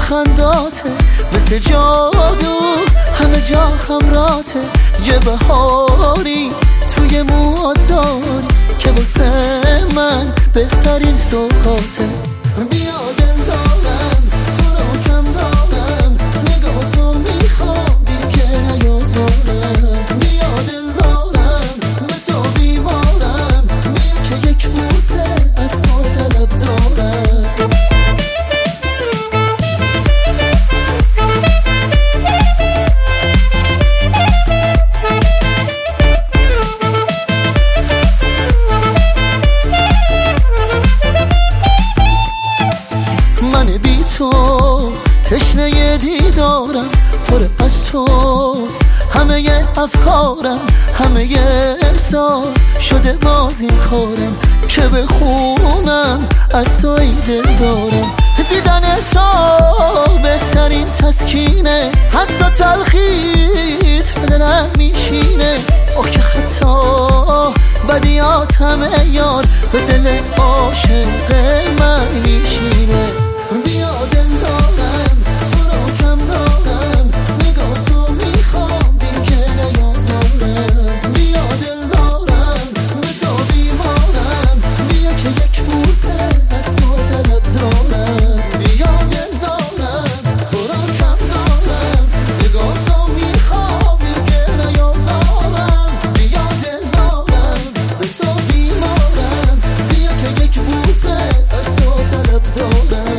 لبخنداته مثل جادو، همه جا همراته. یه بهاری توی موهات داری که واسه من بهترین سوقاته. بیا دل دارم تو رو کم دارم، نگاه تو میخوام دیگه نیازارم. بیا دل دارم به تو بیمارم، بیا که یک بوسه از تو طلب دارم. من بی تو تشنه دیدارم، پر از توست همه ی افکارم، همه ی سال شده باز این کارم که بخونم از تو ای دل دارم. دیدن تو بهترین تسکینه، حتی تلخیت به دلم میشینه. آخ که حتی بدیات همه یار به دل عاشق من میشینه. بیا دل دارم تو رو کم دارم، نگاه تو میخوام دیگه نیازارم. بیا دل دارم به تو بیمارم، بیا که یک بوسه از تو طلب دارم. بیا دل دارم تو رو کم دارم، نگاه تو میخوام دیگه نیازارم. بیا دل دارم به تو بیمارم، بیا که یک بوسه از تو طلب دارم.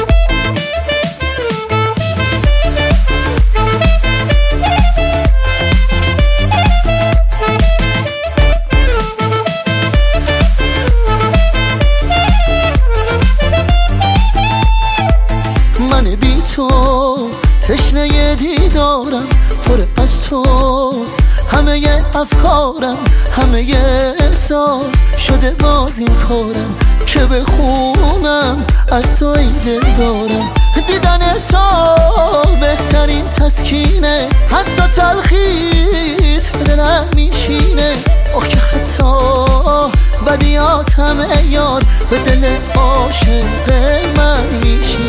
من بی تو تشنه دیدارم، پر از توست همه ی افکارم، همه ی سال شده باز این کارم که بخونم از تو ای دل دارم. دیدن تو بهترین تسکینه، حتی تلخیت به دلم میشینه. آخ که حتی بدیات همه یار به دل عاشق من میشینه.